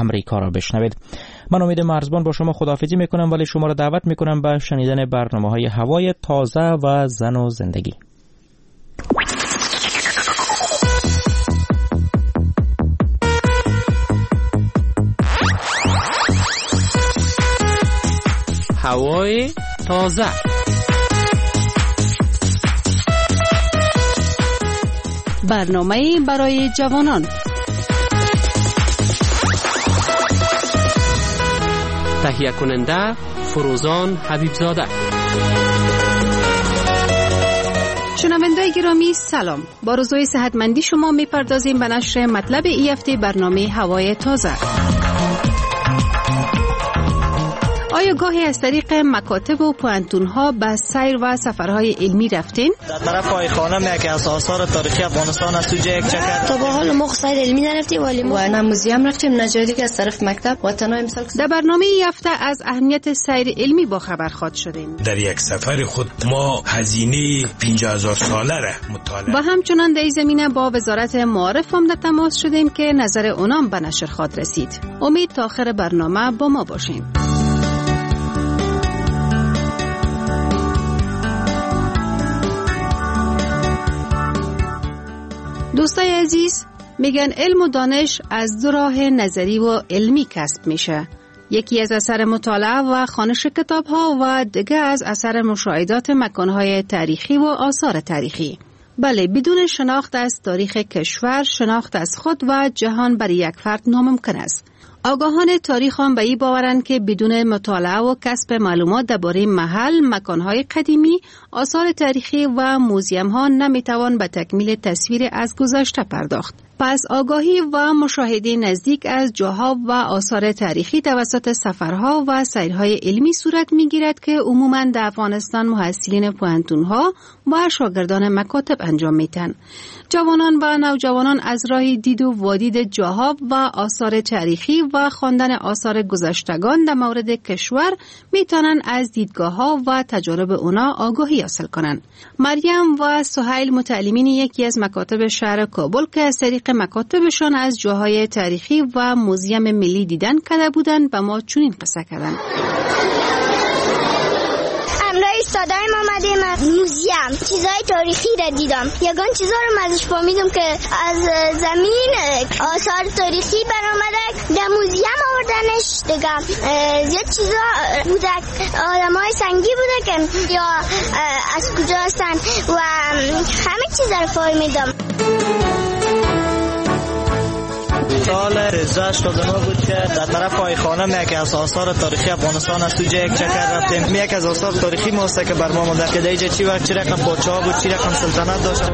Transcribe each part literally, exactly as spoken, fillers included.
امریکا را بشنوید. من امید مرزبان با شما خداحافظی میکنم، ولی شما را دعوت میکنم به شنیدن برنامه‌های هوای تازه و زن و زندگی. هوای تازه. برنامه برای جوانان. تهیه کننده فروزان حبیبزاده. شنوندگان گرامی سلام. با روزهای صحتمندی شما میپردازیم به نشر مطلب این هفته برنامه هوای تازه. آیا گاهی از طریق مکاتب و پوانتون‌ها به سیر و سفرهای علمی رفتین؟ در طرف های خانه یکی از آثار تاریخی افغانستان است، توجه یک چکر. تا به حال ما سیر علمی نرفتیم، ولی ما و نه موزیم رفتیم نه جای دیگه از طرف مکتب و تنها امسال. در برنامه این هفته از اهمیت سیر علمی با خبر خواهد شدیم. در یک سفر خود ما هزینه پنجاه هزار ساله را مطالعه. و همچنان در این زمینه با وزارت معارف هم در تماس شدیم که نظر اونام به نشر خواهد رسید. امید تا آخر برنامه با ما باشین. دوستای عزیز، میگن علم و دانش از دو راه نظری و علمی کسب میشه. یکی از اثر مطالعه و خوانش کتاب ها و دیگه از اثر مشاهدات مکانهای تاریخی و آثار تاریخی. بله، بدون شناخت از تاریخ کشور، شناخت از خود و جهان برای یک فرد ناممکن است. آگاهان تاریخ هم به این باورند که بدون مطالعه و کسب معلومات درباره محل، مکانهای قدیمی، آثار تاریخی و موزیم ها نمیتوان به تکمیل تصویر از گذشته پرداخت. پس آگاهی و مشاهده نزدیک از جاها و آثار تاریخی توسط سفرها و سیرهای علمی صورت میگیرد که عموماً در افغانستان محصلین پوانتون‌ها و شاگردان مکاتب انجام میتن. جوانان و نوجوانان از راه دید و وادید جاها و آثار تاریخی و خواندن آثار گذشتگان در مورد کشور میتونن از دیدگاه‌ها و تجارب اونا آگاهی حاصل کنن. مریم و سهیل متعلمین یکی از مکاتب شهر کابل که از طریق مکاتبشان از جاهای تاریخی و موزیم ملی دیدن کرده بودند به ما چنین قصه کردند. امرای استادایم آمدیم موزیم، چیزای تاریخی را دیدم. یگان چیزا رو ازش فهمیدم که از زمین آثار تاریخی برآمده در موزیم آوردنش. دیگه زیاد چیزا بوده، آدمای سنگی بوده که یا از کجا هستن و همه چیزا رو فهمیدم. سال سیزده هشتاد و نه بود که در طرف های خانه یکی از آثار تاریخی افغانستان است، توجه یک چکر رفتیم. یکی از آثار تاریخی ماسته که بر ما مونده که دیگه چی وقت چی رقم پادشاه بود، چی رقم سلطنت داشت.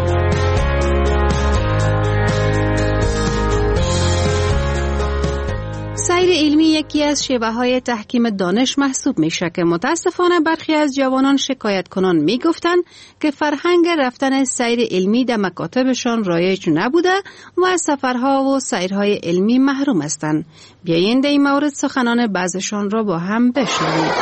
سیر علمی یکی از شیوه‌های تحکیم دانش محسوب میشه که متاسفانه برخی از جوانان شکایت کنان میگفتند که فرهنگ رفتن سیر علمی در مکاتبشان رایج نبوده و از سفرها و سیرهای علمی محروم هستند. بیایید در این مورد سخنان بعضشان را با هم بشنویم.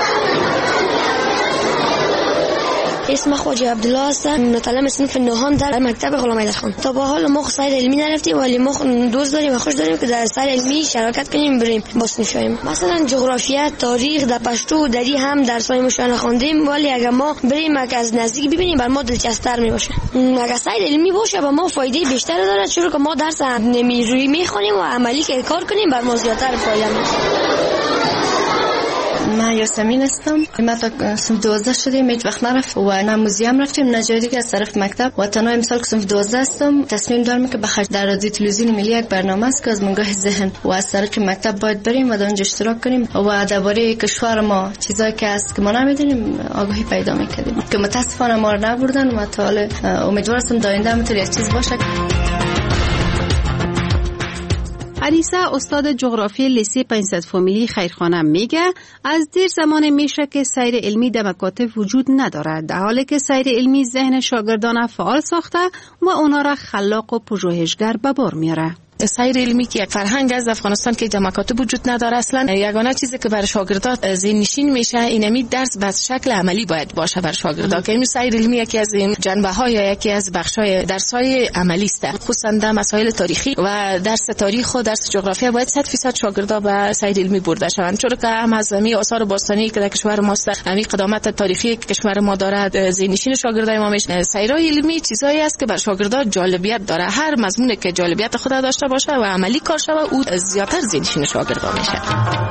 اسم خواجه عبدالله هستم، متعلم صنف نهم در مکتب غلام حیدرخان. تا به حال ما سیر علمی نرفتیم، ولی ما دوست داریم و خوش داریم که در سیر علمی شرکت کنیم، بریم با صنفایم. مثلا جغرافیا، تاریخ در پشتو دری هم درسای مشان خواندیم، ولی اگر ما بریم از نزدیک ببینیم بر ما دلچسب‌تر میباشه. اگر سیر علمی باشه به ما فایده بیشتر داره، چون که ما درس نمیروی میخونیم و عملی که کار کنیم بر ما زیاتر فایده میشه. من یاسمین هستم. ما تا صنف دوازده شدیم، هیچ وقت نرفت و نه موزیم رفتیم نه جای دیگه از طرف مکتب و تنها امسال که صنف دوازده هستم تصمیم دارم که بخش در رادیو تلویزیون ملی یک برنامه است که از منگاه ذهن و از طرف مکتب باید بریم و در اونجا اشتراک کنیم و درباره کشور ما چیزایی که هست که ما نمیدونیم آگاهی پیدا میکنیم که متاسفانه ما رو نبردن و تا حالا امیدوارم داینده همینطوری یک چیز باشه. علیسا استاد جغرافی لیسه پنجصد فامیلی خیرخانه میگه از دیر زمان میشه که سیر علمی در مکاتب وجود ندارد، در حالی که سیر علمی ذهن شاگردان فعال ساخته و اونا را خلاق و پژوهشگر به بار میاره. سیر علمی که یک فرهنگ از افغانستان که در مکاتب وجود نداره، اصلا یگانه چیزی که برای شاگردات ذهن نشین میشه اینمی درس به شکل عملی باید باشه بر شاگردان، که این سیر علمی یکی از این جنبه‌های یا یکی از بخش‌های درس‌های عملی است، خصوصا در مسائل تاریخی و درس تاریخ و درس جغرافیا باید صد درصد شاگردا به سیر علمی برده شوند، چون که هم از می آثار باستانی که در کشور ما است، همین قدامت تاریخی که کشور ما داره، ذهن نشین شاگردای ما میشه. سیرای علمی چیزایی است که بر شاگردا جالبیت داره، هر مضمونی که جالبیت خود داشته باشه و عملی کار شوه او زیاتر ذهن نشین شاگردا میشه.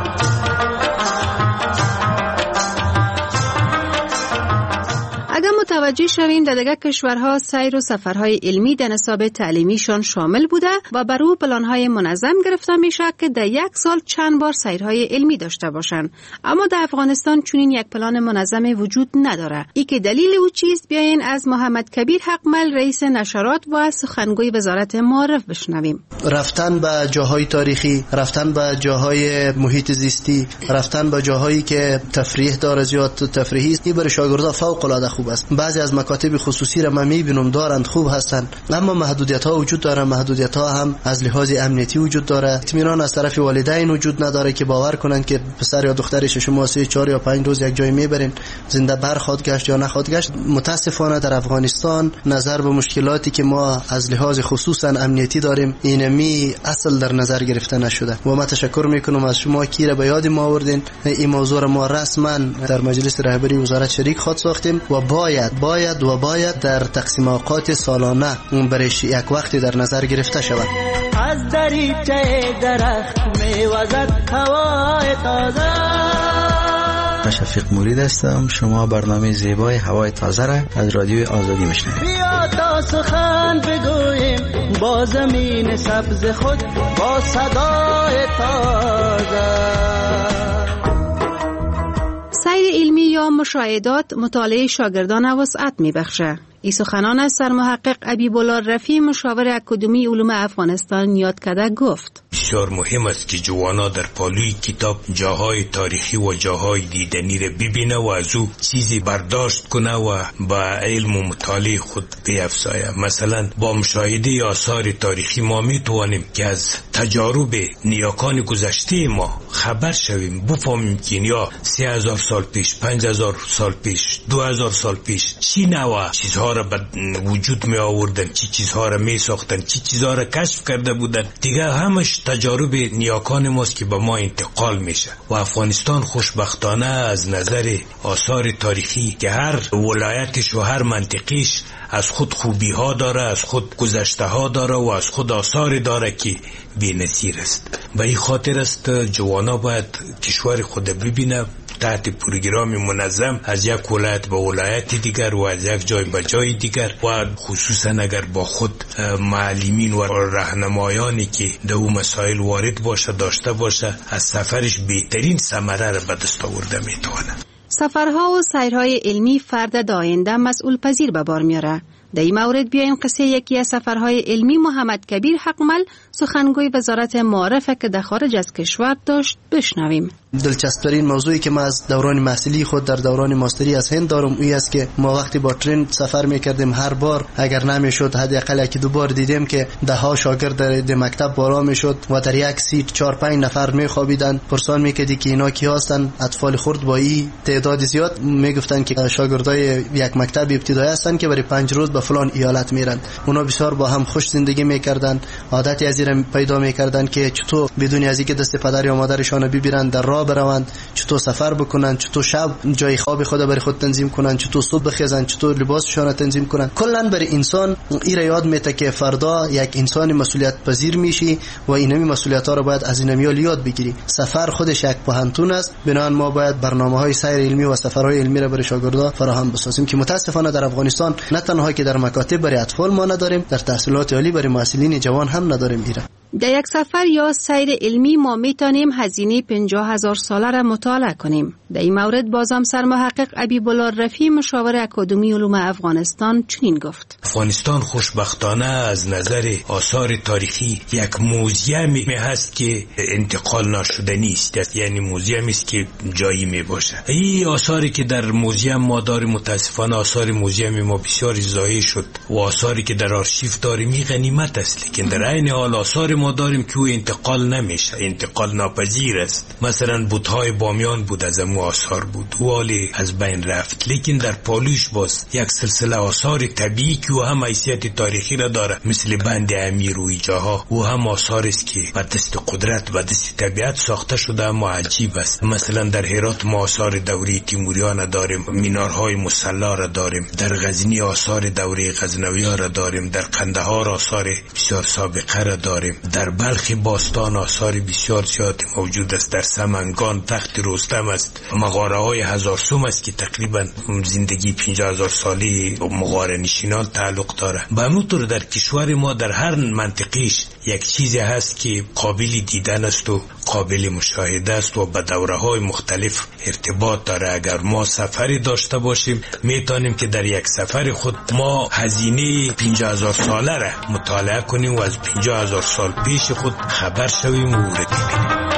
اگر متوجه شویم در دیگر کشورها سیر و سفرهای علمی در نصاب تعلیمیشان شامل بوده و بر او پلانهای منظم گرفته میشه که در یک سال چند بار سیرهای علمی داشته باشند، اما در افغانستان چنین یک پلان منظم وجود نداره. ای که دلیل او چیست؟ بیاین از محمد کبیر حقمل رئیس نشرات و سخنگوی وزارت معارف بشنویم. رفتن به جاهای تاریخی، رفتن به جاهای محیط زیستی، رفتن به جاهایی که تفریح داره، زیاد تفریحی است، این برای شاگردان فوق العاده خوب است. بعضی از مکاتب خصوصی را من میبینم دارند، خوب هستند، اما محدودیت ها وجود داره. محدودیت ها هم از لحاظ امنیتی وجود داره، اطمینان از طرف والدین وجود نداره که باور کنند که پسر یا دخترش شما سه چهار یا پنج روز یک جای میبرین زنده برخواد گشت یا نخواد گشت. متاسفانه در افغانستان نظر به مشکلاتی که ما از لحاظ خصوصا امنیتی داریم اینمی اصل در نظر گرفته نشده و ما تشکر میکنم از شما که به یاد ما آوردین. این موضوع را ما رسما در مجلس رهبری وزارت شریک خود ساختیم و باید باید و باید در تقسیم اوقات سالانه اون برش یک وقتی در نظر گرفته شود. از دریچه درخت میوزد هوای تازه. شفیق مرید هستم. شما برنامه زیبای هوای تازه را از رادیوی آزادی میشنوید. بیا تا سخن بگوییم با زمین سبز خود، با صدای تازه. سیر علمی یا مشاهدات مطالعه شاگردان وسعت میبخشه. این سخنان از سرمحقق ابیبالله رفیع مشاور اکادمی علوم افغانستان یاد کرده گفت: بسیار مهم است که جوانا در پالوی کتاب جاهای تاریخی و جاهای دیدنی را ببینه و از او چیزی برداشت کنه و با علم و مطالعه خود بیفزایه. مثلا با مشاهده آثار تاریخی ما میتوانیم که از تجارب نیاکان گذشته ما خبر شویم، بفهمیم که یا سه هزار سال پیش، پنج هزار سال پیش، دو هزار سال پیش چی نوع چیزها را به وجود می آوردن، چی چیزها را می ساختن، چی چیزها را کشف کرده بودن. دیگه همش تجارب نیاکان ماست که به ما انتقال میشه و افغانستان خوشبختانه از نظر آثار تاریخی که هر ولایتش و هر منطقیش از خود خوبی ها داره، از خود گذشته ها داره و از خود آثار داره که بی‌نظیر است. به این خاطر است جوانا باید کشور خود ببینه تحت پروگرام منظم از یک ولایت به ولایت دیگر و از یک جای به جای دیگر و خصوصا اگر با خود معلمین و راهنمایانی که در اون مسائل وارد باشه داشته باشه از سفرش بهترین ثمره را به دست آورده میتونه. سفرها و سیرهای علمی فرد در آینده مسئول پذیر به بار میاره. در این مورد بیاین قصه یکی از سفرهای علمی محمد کبیر حقمل سخنگوی وزارت معارف که در خارج از کشور داشت بشنویم. دلچسب‌ترین موضوعی که ما از دوران محصلی خود در دوران ماستری از هند دارم این است که ما وقتی با ترین سفر میکردیم هر بار اگر نمیشد حداقل یکی دو بار دیدیم که ده ها شاگرد در مکتب بالا میشد و در یک سیت چهار پنج نفر میخوابیدن. پرسان میکردی که اینا کی هستن؟ اطفال خرد با این تعداد زیاد میگفتن که شاگردای یک مکتب ابتدایی هستن که برای پنج روز به فلان ایالت میرن. اونا بسیار با هم خوش زندگی میکردن، عادتی از این پیدا میکردن که چطور بدون از اینکه دست پدر یا مادرشان ببرن در راه بروند، چطور سفر بکنن، چطور شب جای خواب خود برای خود تنظیم کنن، چطور صبح بخیزن، چطور لباسشون تنظیم کنن. کلا برای انسان این یاد میده که فردا یک انسان مسئولیت پذیر میشی و اینمی مسئولیت‌ها رو باید از اینمی یاد بگیری. سفر خودش یک پهنتون است، بنابراین ما باید برنامه‌های سیر علمی و سفرهای علمی را برای شاگردان فراهم بسازیم که متاسفانه در افغانستان نه تنها که در مکاتب برای اطفال ما نداریم، در تحصیلات عالی برای محصلین جوان هم نداریم. ایران در یک سفر یا سیر علمی ما میتونیم هزینه پنجاه هزار ساله را مطالعه کنیم. در این مورد بازم سرمحقق ابیبالله رفیع مشاور اکادمی علوم افغانستان چنین گفت: افغانستان خوشبختانه از نظر آثار تاریخی یک موزیمی هست که انتقال نشدنی است، یعنی موزیمی است که جایی می باشه. این آثاری که در موزیم ما داریم متاسفانه آثار موزیم ما بسیار ضایع شد و آثاری که در آرشیو داریم غنیمت است، لیکن در عین حال آثار ما داریم که او انتقال نمیشه، انتقال ناپذیر است. مثلا بت‌های بامیان بود، از امو آثار بود، والی از بین رفت. لیکن در پالوش باز یک سلسله آثار طبیعی که او هم حیثیت تاریخی را داره، مثل بند امیر و ایجاها، او هم آثار است که به دست قدرت و دست طبیعت ساخته شده، اما عجیب است. مثلا در هرات ما آثار دوره تیموریان داریم، مینارهای مسلا را داریم، در غزنی آثار دوره غزنوی‌ها را داریم، در قندهار آثار بسیار سابقه را داریم، در بلخ باستان آثار بسیار زیاد موجود است، در سمنگان تخت رستم است، مغاره های هزار سوم است که تقریبا زندگی پنجاه هزار سالی مغاره نشینان تعلق داره. به همونطور در کشور ما در هر منطقیش یک چیزی هست که قابل دیدن است و قابل مشاهده است و به دوره های مختلف ارتباط داره. اگر ما سفری داشته باشیم میتونیم که در یک سفر خود ما هزینه پنجاه هزار ساله را مطالعه کنیم و از پنجاه هزار سال پیش خود خبر شویم و ورد ببینیم.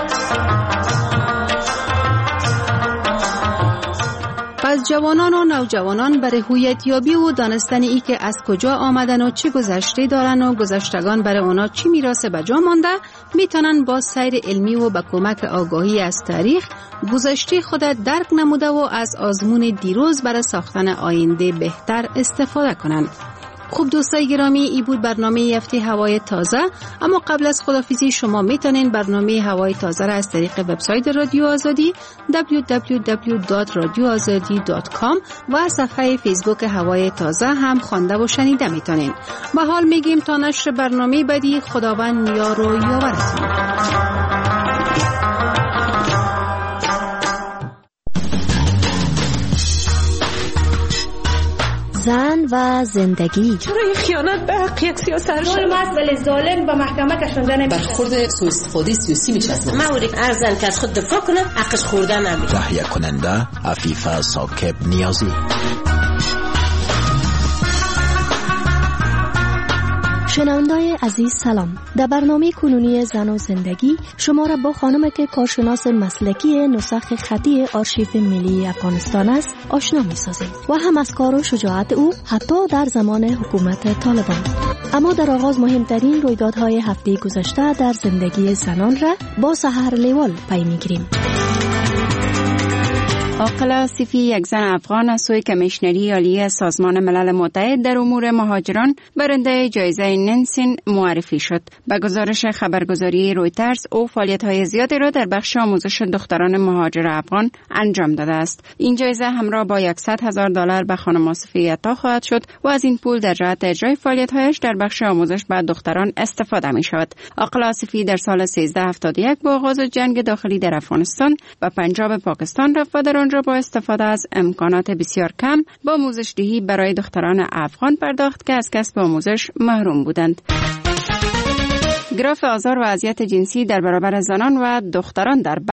از جوانان و نوجوانان برای هویت یابی و دانستن ای که از کجا آمدن و چه گذشته دارن و گذشتگان برای اونا چی میراث به جا مانده، میتونن با سیر علمی و با کمک آگاهی از تاریخ گذشته خود درک نموده و از آزمون دیروز برای ساختن آینده بهتر استفاده کنند. خوب دوستای گرامی، ای بود برنامه هفته هوای تازه. اما قبل از خداحافظی شما میتونین برنامه هوای تازه را از طریق وبسایت رادیو آزادی دبلیو دبلیو دبلیو دات رادیو آزادی دات کام و صفحه فیسبوک هوای تازه هم خوانده و شنیده میتونین. با حال میگیم تا نشر برنامه بعدی، خداوند یار و یاورتون. زن و زندگی. چرا این خیانت به حق یک سیاست ظلم است، ولی ظالم به محکمه کشانده نمیشه. برخورد سوء استفاده سیاسی میشه. مورد ارزن که از خود دفاع کنه، حقش خورده نمیشه. تهیه کننده عفیفه ثاقب نیازی. شنونده‌های عزیز سلام. در برنامه کنونی زن و زندگی شما را با خانم که کارشناس مسلکی نسخ خطی آرشیو ملی افغانستان است آشنا می‌سازیم و هم از کار و شجاعت او حتی در زمان حکومت طالبان. اما در آغاز مهمترین رویدادهای هفته گذشته در زندگی زنان را با سحر لیوال پی می‌گیریم. عاقله آصفی، یک زن افغان از سوی کمیشنری عالی سازمان ملل متحد در امور مهاجران برنده جایزه ننسین معرفی شد. به گزارش خبرگزاری رویترز، او فعالیت‌های زیادی را در بخش آموزش دختران مهاجر افغان انجام داده است. این جایزه همراه با صد هزار دلار به خانم آصفی عطا خواهد شد و از این پول در جهت اجرای فعالیت‌هایش در بخش آموزش به دختران استفاده می‌شود. عاقله آصفی در سال سیزده هفتاد و یک با آغاز جنگ داخلی در افغانستان و پنجاب پاکستان رفت و در آنجا با استفاده از امکانات بسیار کم با آموزش دهی برای دختران افغان پرداخت که از کسب آموزش محروم بودند. گراف آزار و اذیت جنسی در برابر زنان و دختران در